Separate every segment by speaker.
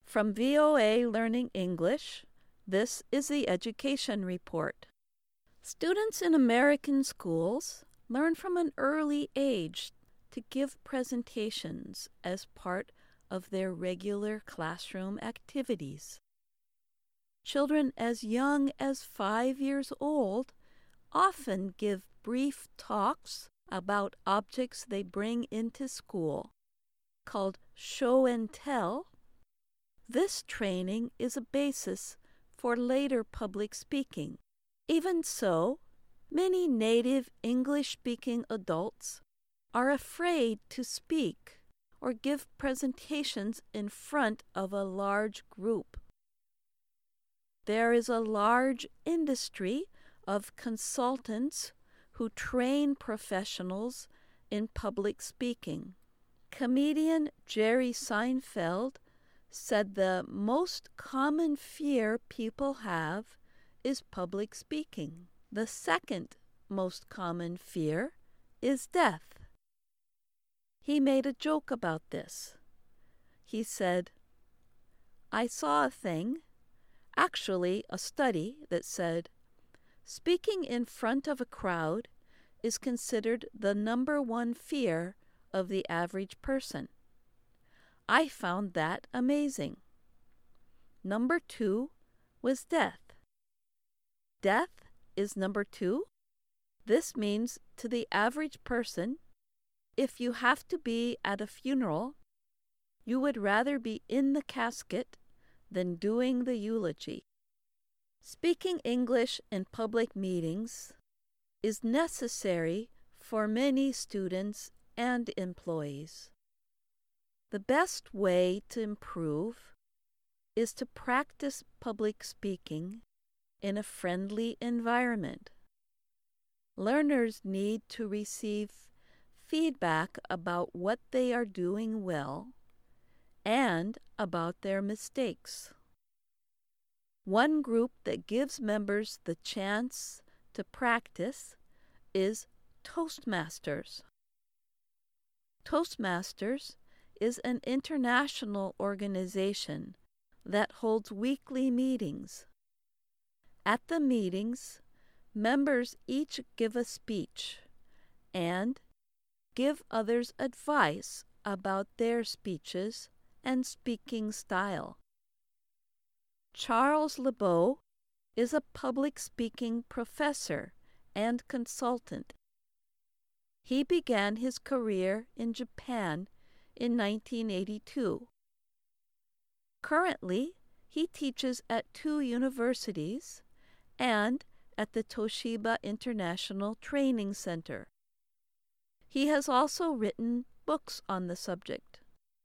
Speaker 1: From VOA Learning English, this is the Education Report. Students in American schools learn from an early age to give presentations as part of their regular classroom activities. Children as young as 5 years old often give brief talks about objects they bring into school, called show and tell. This training is a basis for later public speaking. Even so, many native English-speaking adults are afraid to speak or give presentations in front of a large group. There is a large industry of consultants who train professionals in public speaking. Comedian Jerry Seinfeld said the most common fear people have is public speaking. The second most common fear is death. He made a joke about this. He said, "I saw a thing, actually a study, that said, speaking in front of a crowd is considered the number one fear of the average person. I found that amazing. Number 2 was death. Death is number 2? This means to the average person, if you have to be at a funeral, you would rather be in the casket than doing the eulogy. Speaking English in public meetings is necessary for many students and employees. The best way to improve is to practice public speaking in a friendly environment. Learners need to receive feedback about what they are doing well and about their mistakes. One group that gives members the chance to practice is Toastmasters. Toastmasters is an international organization that holds weekly meetings. At the meetings, members each give a speech and give others advice about their speeches and speaking style. Charles LeBeau is a public speaking professor and consultant. He began his career in Japan in 1982. Currently, he teaches at 2 universities and at the Toshiba International Training Center. He has also written books on the subject.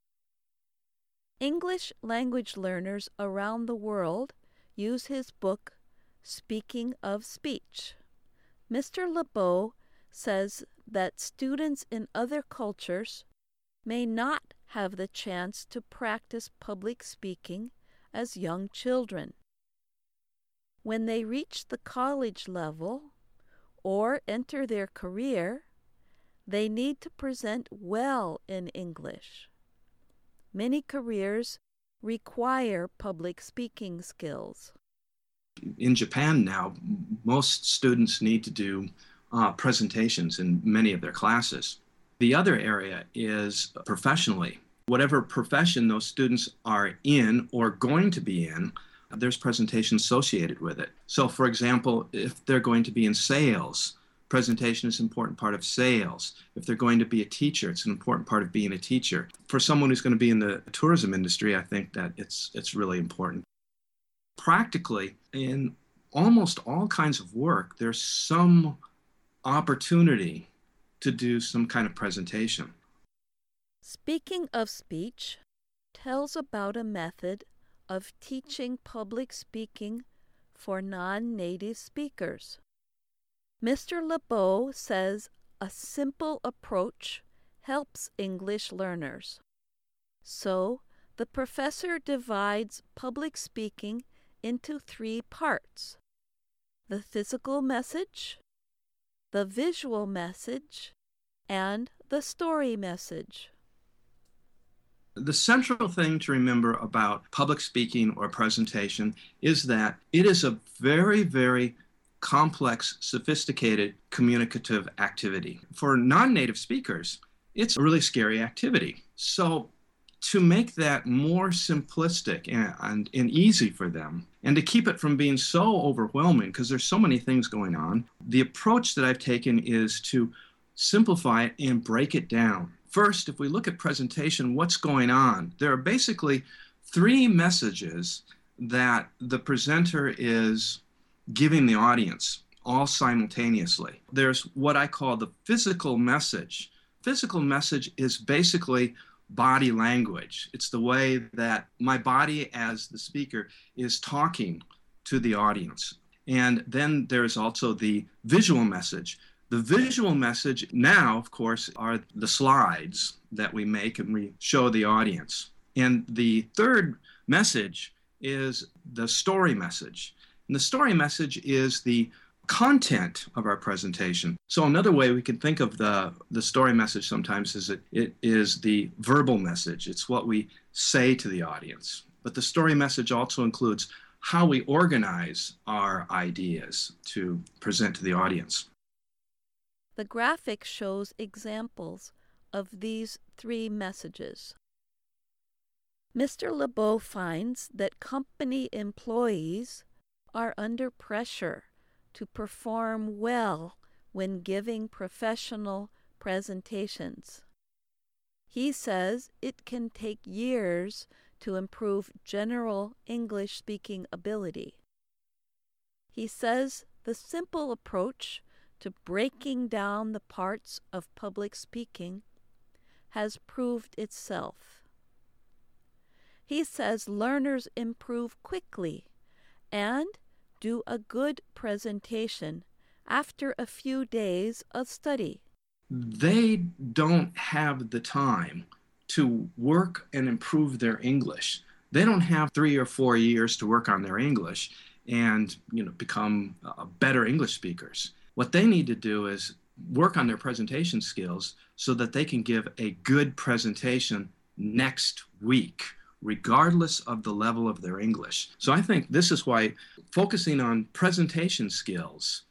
Speaker 1: English language learners around the world use his book, Speaking of Speech. Mr. LeBeau says that students in other cultures may not have the chance to practice public speaking as young children. When they reach the college level or enter their career, they need to present well in English. Many careers require public speaking skills.
Speaker 2: In Japan now, most students need to do presentations in many of their classes. The other area is professionally. Whatever profession those students are in or going to be in, there's presentation associated with it. So, for example, if they're going to be in sales, presentation is an important part of sales. If they're going to be a teacher, it's an important part of being a teacher. For someone who's going to be in the tourism industry, I think that it's really important. Practically, in almost all kinds of work, there's some opportunity to do some kind of presentation.
Speaker 1: Speaking of speech tells about a method of teaching public speaking for non-native speakers. Mr. LeBeau says a simple approach helps English learners. So, the professor divides public speaking into 3 parts: the physical message, the visual message, and the story message.
Speaker 2: The central thing to remember about public speaking or presentation is that it is a very, very complex, sophisticated communicative activity. For non-native speakers, it's a really scary activity. So to make that more simplistic and easy for them, and to keep it from being so overwhelming, because there's so many things going on, the approach that I've taken is to simplify it and break it down. First, if we look at presentation, what's going on? There are basically three messages that the presenter is giving the audience all simultaneously. There's what I call the physical message. Physical message is basically body language. It's the way that my body as the speaker is talking to the audience. And then there's also the visual message. The visual message now, of course, are the slides that we make and we show the audience. And the third message is the story message. And the story message is the content of our presentation. So another way we can think of the story message sometimes is that it is the verbal message. It's what we say to the audience. But the story message also includes how we organize our ideas to present to the audience.
Speaker 1: The graphic shows examples of these three messages. Mr. LeBeau finds that company employees are under pressure to perform well when giving professional presentations. He says it can take years to improve general English-speaking ability. He says the simple approach to breaking down the parts of public speaking has proved itself. He says learners improve quickly and do a good presentation after a few days of study.
Speaker 2: They don't have the time to work and improve their English. They don't have 3 or 4 years to work on their English and become better English speakers. What they need to do is work on their presentation skills so that they can give a good presentation next week, regardless of the level of their English. So I think this is why focusing on presentation skills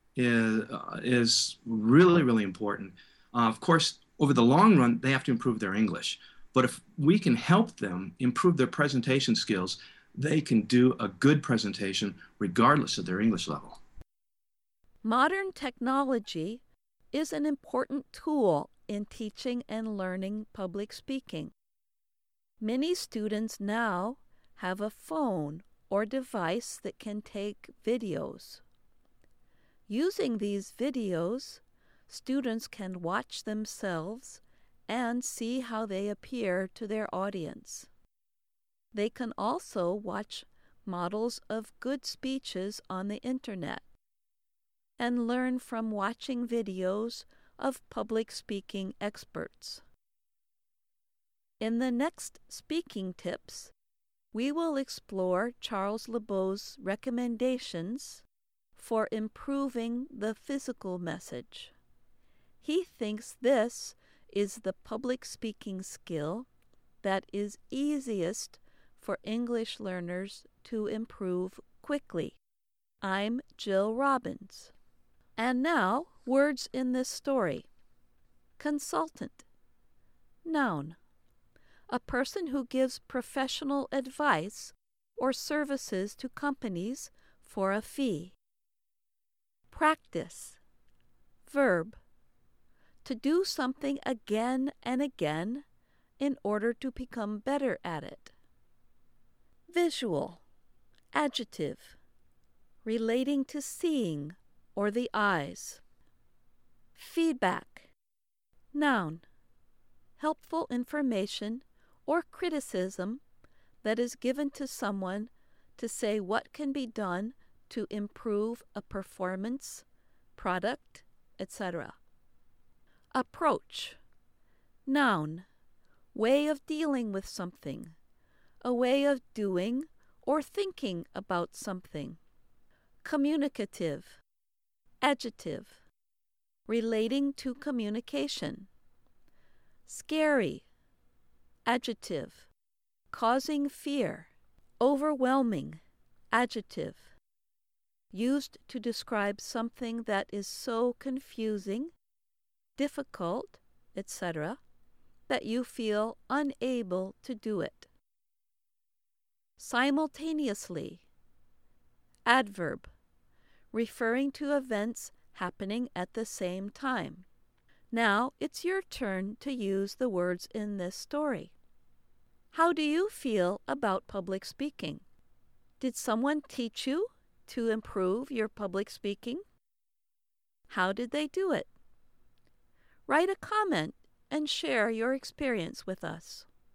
Speaker 2: is really, really important. Of course, over the long run, they have to improve their English. But if we can help them improve their presentation skills, they can do a good presentation regardless of their English level.
Speaker 1: Modern technology is an important tool in teaching and learning public speaking. Many students now have a phone or device that can take videos. Using these videos, students can watch themselves and see how they appear to their audience. They can also watch models of good speeches on the internet and learn from watching videos of public speaking experts. In the next speaking tips, we will explore Charles LeBeau's recommendations for improving the physical message. He thinks this is the public speaking skill that is easiest for English learners to improve quickly. I'm Jill Robbins. And now, words in this story. Consultant. Noun. A person who gives professional advice or services to companies for a fee. Practice. Verb. To do something again and again in order to become better at it. Visual. Adjective. Relating to seeing or the eyes. Feedback. Noun. Helpful information or criticism that is given to someone to say what can be done to improve a performance, product, etc. Approach. Noun. Way of dealing with something. A way of doing or thinking about something. Communicative. Adjective. Relating to communication. Scary. adjective. Causing fear, overwhelming, adjective. Used to describe something that is so confusing, difficult, etc., that you feel unable to do it. Simultaneously, adverb, referring to events happening at the same time. Now it's your turn to use the words in this story. How do you feel about public speaking? Did someone teach you to improve your public speaking? How did they do it? Write a comment and share your experience with us.